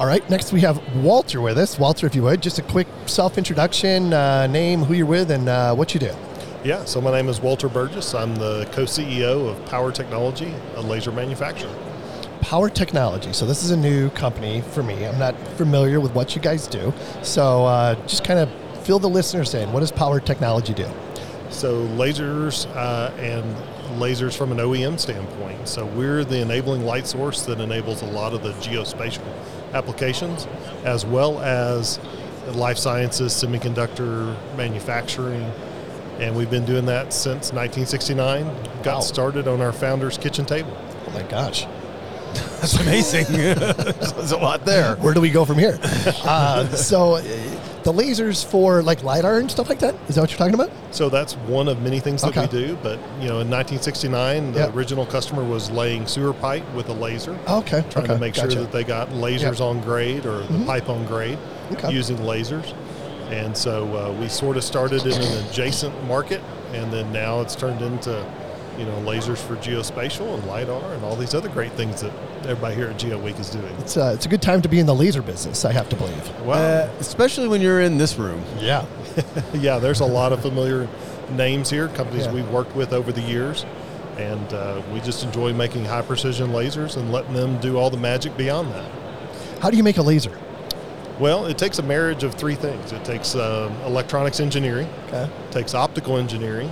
All right, next we have Walter with us. Walter, if you would, just a quick self-introduction, name, who you're with, and what you do. Yeah, so my name is Walter Burgess. I'm the co-CEO of Power Technology, a laser manufacturer. Power Technology. So this is a new company for me. I'm not familiar with what you guys do. So just kind of fill the listeners in. What does Power Technology do? So lasers and lasers from an OEM standpoint. So we're the enabling light source that enables a lot of the geospatial applications, as well as life sciences, semiconductor manufacturing. And we've been doing that since 1969. Got started on our founder's kitchen table. Oh my gosh. That's amazing. There's a lot there. Where do we go from here? So the lasers for like LiDAR and stuff like that, is that what you're talking about? So that's one of many things that we do. But, in 1969, the original customer was laying sewer pipe with a laser. Okay. Trying to make sure that they got lasers on grade or the pipe on grade using lasers. And so we sort of started in an adjacent market, and then now it's turned into, lasers for geospatial and LiDAR and all these other great things that everybody here at GeoWeek is doing. It's a good time to be in the laser business, I have to believe. Well, especially when you're in this room. Yeah. Yeah, there's a lot of familiar names here, companies we've worked with over the years, and we just enjoy making high-precision lasers and letting them do all the magic beyond that. How do you make a laser? Well, it takes a marriage of three things. It takes electronics engineering, it takes optical engineering,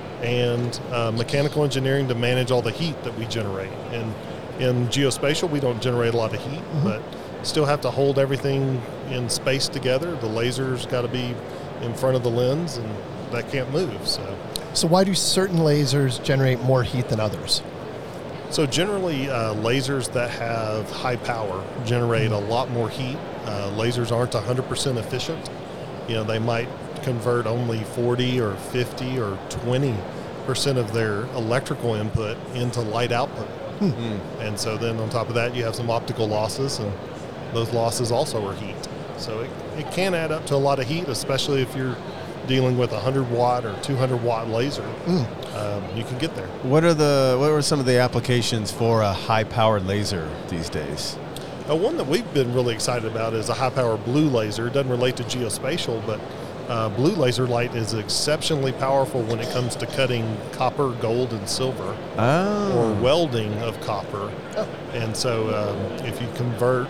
and mechanical engineering to manage all the heat that we generate. And in geospatial, we don't generate a lot of heat, but still have to hold everything in space together. The laser's got to be in front of the lens, and that can't move. So why do certain lasers generate more heat than others? So generally, lasers that have high power generate a lot more heat. Lasers aren't 100% efficient. They might convert only 40 or 50 or 20% of their electrical input into light output. And so then on top of that, you have some optical losses, and those losses also are heat. So it can add up to a lot of heat, especially if you're dealing with a 100 watt or 200 watt laser. You can get there. What are some of the applications for a high powered laser these days? One that we've been really excited about is a high-power blue laser. It doesn't relate to geospatial, but blue laser light is exceptionally powerful when it comes to cutting copper, gold, and silver, or welding of copper. And so if you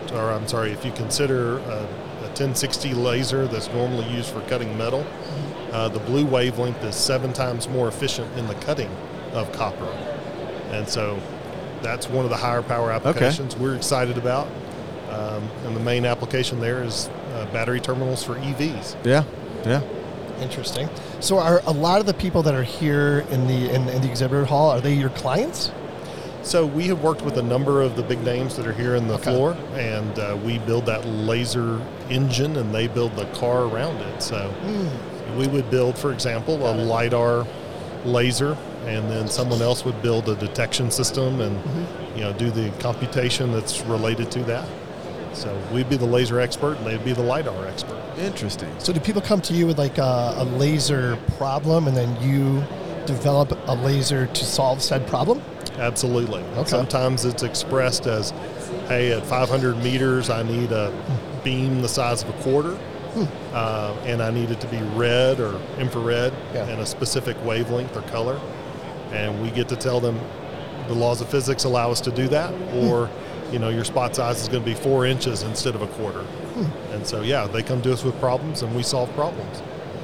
consider a 1060 laser that's normally used for cutting metal, the blue wavelength is 7 times more efficient in the cutting of copper. And so that's one of the higher power applications we're excited about. And the main application there is battery terminals for EVs. Yeah. Interesting. So are a lot of the people that are here in the exhibitor hall, are they your clients? So we have worked with a number of the big names that are here in the floor, and we build that laser engine, and they build the car around it. So we would build, for example, a LiDAR laser, and then someone else would build a detection system and do the computation that's related to that. So we'd be the laser expert, and they'd be the LiDAR expert. Interesting. So do people come to you with like a laser problem, and then you develop a laser to solve said problem? Absolutely. Okay. Sometimes it's expressed as, hey, at 500 meters, I need a beam the size of a quarter, and I need it to be red or infrared in a specific wavelength or color. And we get to tell them the laws of physics allow us to do that, or your spot size is going to be 4 inches instead of a quarter. And so, they come to us with problems, and we solve problems.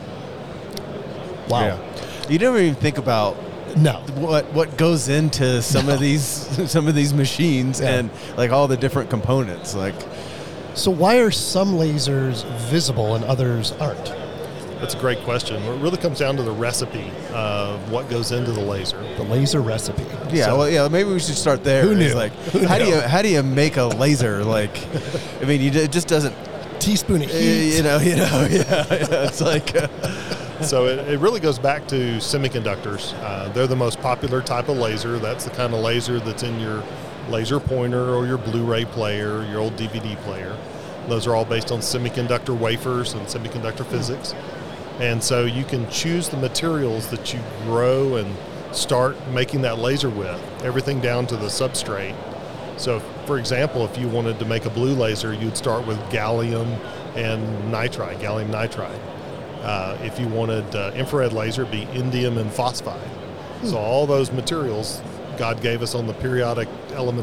Wow. Yeah. You never even think about what goes into some of these machines and like all the different components. So why are some lasers visible and others aren't? That's a great question. It really comes down to the recipe of what goes into the laser. The laser recipe. Yeah, maybe we should start there. Who knew? How do you make a laser? It just doesn't. Teaspoon of heat. It's like. So it really goes back to semiconductors. They're the most popular type of laser. That's the kind of laser that's in your laser pointer or your Blu-ray player, your old DVD player. Those are all based on semiconductor wafers and semiconductor physics. And so you can choose the materials that you grow and start making that laser with, everything down to the substrate. So for example, if you wanted to make a blue laser, you'd start with gallium and nitride, gallium nitride. If you wanted infrared laser, it'd be indium and phosphide. So all those materials God gave us on the periodic table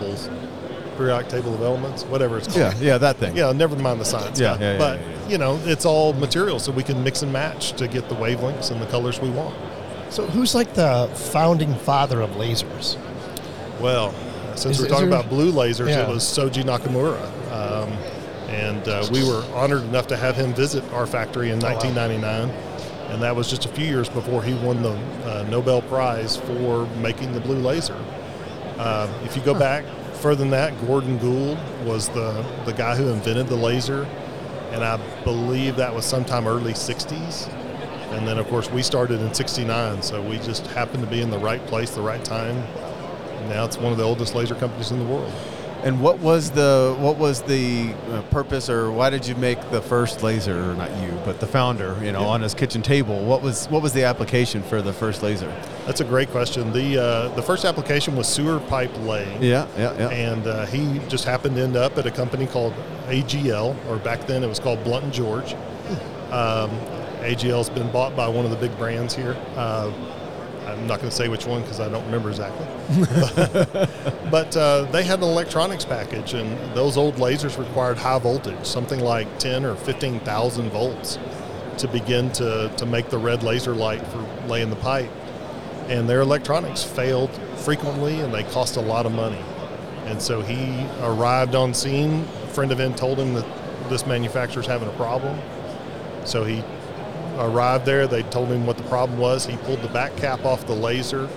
of elements, whatever it's called. Yeah, that thing. Yeah, never mind the science. Yeah, but it's all materials, so we can mix and match to get the wavelengths and the colors we want. So who's like the founding father of lasers? Well, since we're talking about blue lasers, it was Soji Nakamura. And we were honored enough to have him visit our factory in 1999. And that was just a few years before he won the Nobel Prize for making the blue laser. If you go back further than that, Gordon Gould was the guy who invented the laser. And I believe that was sometime early 60s. And then, of course, we started in 69. So we just happened to be in the right place, the right time. And now it's one of the oldest laser companies in the world. And what was the purpose, or why did you make the first laser? Or not you, but the founder, on his kitchen table. What was the application for the first laser? That's a great question. The first application was sewer pipe laying. Yeah. And he just happened to end up at a company called AGL, or back then it was called Blunt and George. AGL's been bought by one of the big brands here. I'm not going to say which one because I don't remember exactly. but they had an electronics package, and those old lasers required high voltage, something like 10 or 15,000 volts to begin to make the red laser light for laying the pipe. And their electronics failed frequently, and they cost a lot of money. And so he arrived on scene. A friend of him told him that this manufacturer's having a problem. So he arrived there. They told him what the problem was. He pulled the back cap off the laser,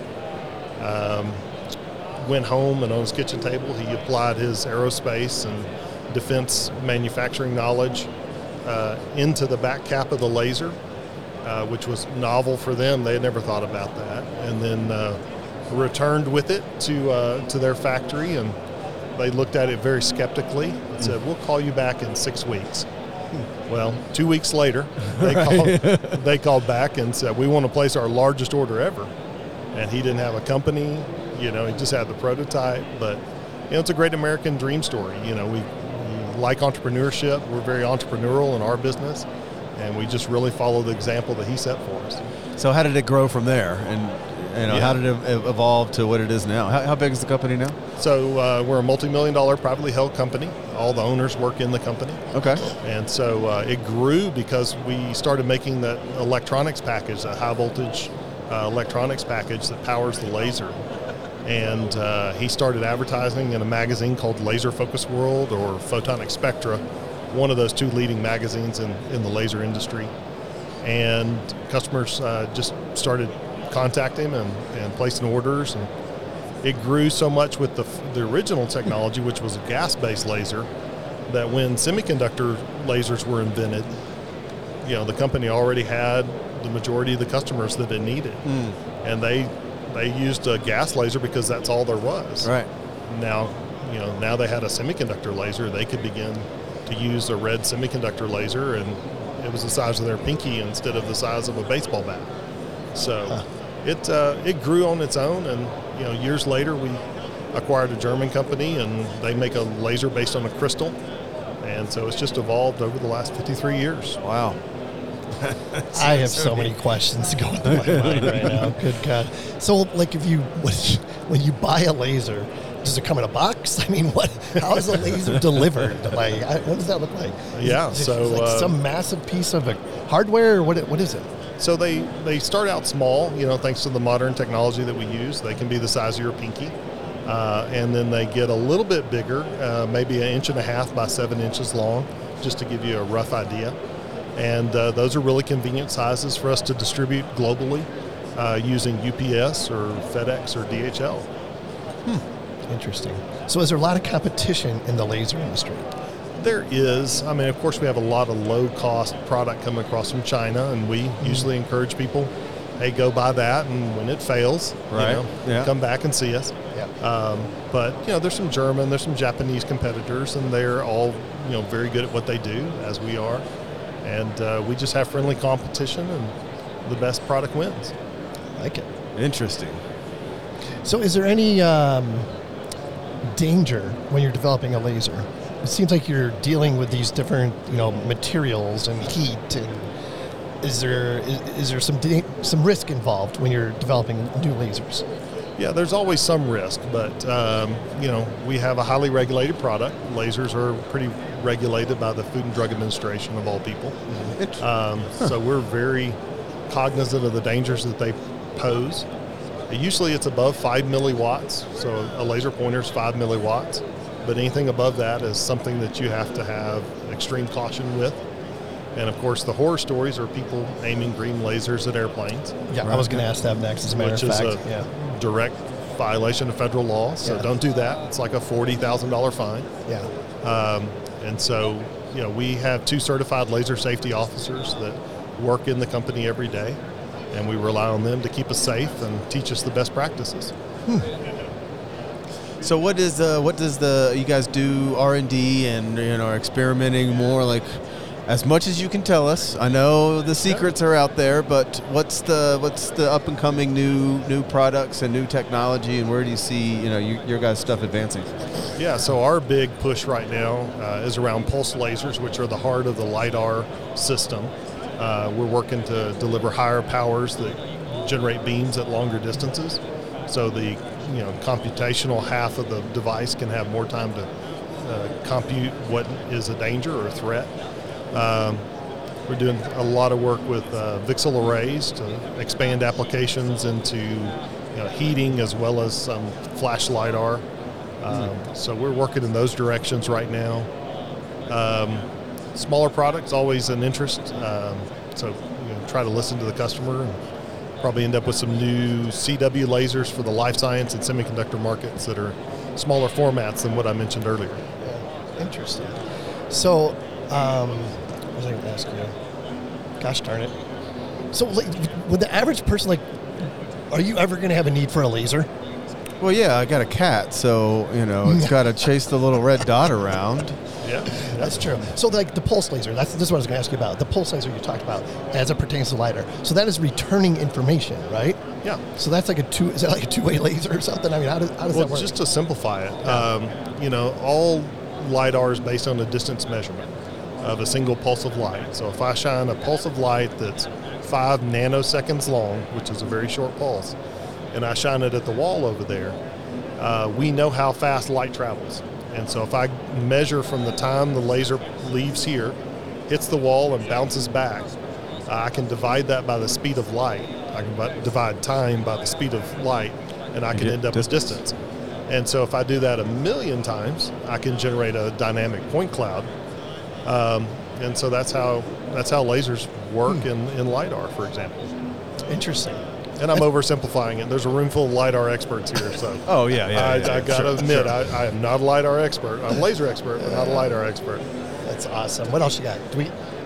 went home, and on his kitchen table he applied his aerospace and defense manufacturing knowledge into the back cap of the laser, which was novel for them. They had never thought about that. And then returned with it to their factory, and they looked at it very skeptically and said, "We'll call you back in 6 weeks." Well, 2 weeks later, they called back and said, "We want to place our largest order ever." And he didn't have a company, he just had the prototype. But, it's a great American dream story. We like entrepreneurship. We're very entrepreneurial in our business, and we just really follow the example that he set for us. So how did it grow from there? And how did it evolve to what it is now? How big is the company now? So we're a multi-million-dollar privately held company. All the owners work in the company. Okay. And so it grew because we started making that electronics package, that high-voltage electronics package that powers the laser. And he started advertising in a magazine called Laser Focus World or Photonic Spectra, one of those two leading magazines in the laser industry. And customers just started contacting him and placing orders, and it grew so much with the original technology, which was a gas-based laser, that when semiconductor lasers were invented, the company already had the majority of the customers that it needed, and they used a gas laser because that's all there was. Right. Now they had a semiconductor laser. They could begin to use a red semiconductor laser, and it was the size of their pinky instead of the size of a baseball bat. So it grew on its own, and years later we acquired a German company, and they make a laser based on a crystal, and so it's just evolved over the last 53 years. Wow. I have so many questions going through my mind right now. Good God. So, like, when you buy a laser, does it come in a box? I mean, how is a laser delivered? Like, what does that look like? Yeah, is it so like some massive piece of hardware, or what is it? So they start out small, thanks to the modern technology that we use. They can be the size of your pinky, and then they get a little bit bigger, maybe 1.5 inches by 7 inches long, just to give you a rough idea. And those are really convenient sizes for us to distribute globally using UPS or FedEx or DHL. Interesting. So is there a lot of competition in the laser industry? There is. I mean, of course, we have a lot of low-cost product coming across from China, and we usually encourage people, hey, go buy that, and when it fails, come back and see us. Yeah. But, there's some German, there's some Japanese competitors, and they're all, very good at what they do, as we are. And we just have friendly competition, and the best product wins. I like it. Interesting. So is there any danger when you're developing a laser? It seems like you're dealing with these different, materials and heat, and is there some risk involved when you're developing new lasers? Yeah, there's always some risk, but we have a highly regulated product. Lasers are pretty regulated by the Food and Drug Administration of all people. So we're very cognizant of the dangers that they pose. Usually it's above 5 milliwatts, so a laser pointer is 5 milliwatts, but anything above that is something that you have to have extreme caution with. And of course, the horror stories are people aiming green lasers at airplanes. Yeah, right. I was going to ask that next, as a matter of fact. Which is a direct violation of federal law, so don't do that. It's like a $40,000 fine. Yeah. And so, we have 2 certified laser safety officers that work in the company every day, and we rely on them to keep us safe and teach us the best practices. So what does you guys do R&D and are experimenting more, like as much as you can tell us? I know the secrets are out there, but what's the up and coming new products and new technology, and where do you see your guys' stuff advancing? Yeah, so our big push right now is around pulse lasers, which are the heart of the LiDAR system. We're working to deliver higher powers that generate beams at longer distances. So the computational half of the device can have more time to compute what is a danger or a threat. We're doing a lot of work with VCSEL arrays to expand applications into heating as well as some flash LiDAR. So we're working in those directions right now. Smaller products, always an interest. So try to listen to the customer and probably end up with some new CW lasers for the life science and semiconductor markets that are smaller formats than what I mentioned earlier. Yeah, interesting. So, what was I going to ask you? Gosh darn it. So, with the average person, are you ever going to have a need for a laser? Well, yeah, I got a cat, so, it's got to chase the little red dot around. Yeah, that's true. So, the pulse laser, this is what I was going to ask you about. The pulse laser you talked about as it pertains to LiDAR. So that is returning information, right? Yeah. So that's is that like a two-way laser or something? I mean, how does that work? Just to simplify it, all LiDAR is based on a distance measurement of a single pulse of light. So if I shine a pulse of light that's 5 nanoseconds long, which is a very short pulse, and I shine it at the wall over there, we know how fast light travels. And so if I measure from the time the laser leaves here, hits the wall and bounces back, I can divide that by the speed of light. I can divide time by the speed of light, and I can end up with distance. And so if I do that 1,000,000 times, I can generate a dynamic point cloud. And so that's how lasers work in LiDAR, for example. Interesting. And I'm oversimplifying it. There's a room full of LiDAR experts here, so. Oh yeah. I got to admit, I am not a LiDAR expert. I'm a laser expert, but not a LiDAR expert. That's awesome. What else you got? Do we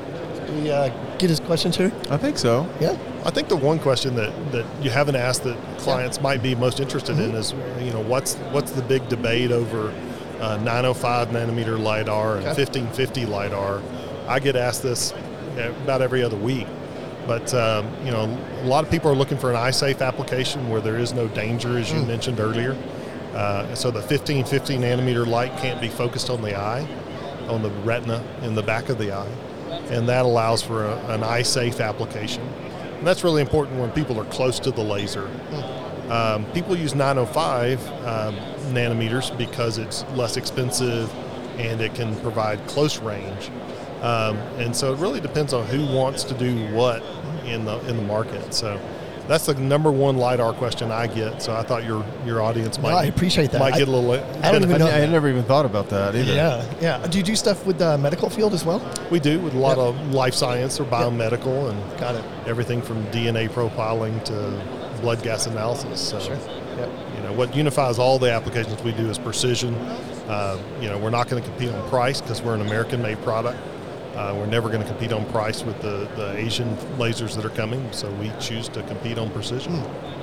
get his questions here? I think so. Yeah. I think the one question that you haven't asked that clients might be most interested in is, what's the big debate over 905 nanometer LiDAR and 1550 LiDAR? I get asked this about every other week. But, a lot of people are looking for an eye-safe application where there is no danger, as you mentioned earlier. So the 1550 nanometer light can't be focused on the eye, on the retina in the back of the eye. And that allows for an eye-safe application. And that's really important when people are close to the laser. People use 905 nanometers because it's less expensive and it can provide close range. And so it really depends on who wants to do what in the market. So that's the number one LiDAR question I get. So I thought your audience might. I appreciate that. Might get a little. I don't even know. I never even thought about that either. Yeah. Do you do stuff with the medical field as well? We do with a lot of life science or biomedical and got it. Everything from DNA profiling to blood gas analysis. So, sure. Yep. What unifies all the applications we do is precision. We're not going to compete on price because we're an American-made product. We're never going to compete on price with the Asian lasers that are coming, so we choose to compete on precision.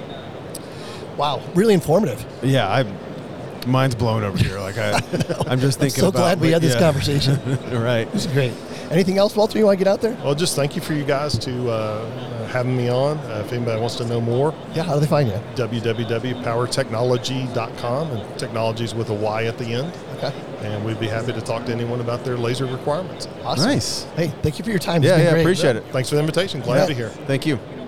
Wow, really informative. Yeah, mine's blown over here. I'm just thinking I'm so glad we had this conversation. Right. It's great. Anything else, Walter, you want to get out there? Well, just thank you for you guys to having me on. If anybody wants to know more, Yeah, how do they find you? www.powertechnology.com, and technologies with a Y at the end. Okay. And we'd be happy to talk to anyone about their laser requirements. Awesome. Nice. Hey, thank you for your time. Yeah, It's been yeah, great. appreciate it. Thanks for the invitation. Glad to be here. Thank you.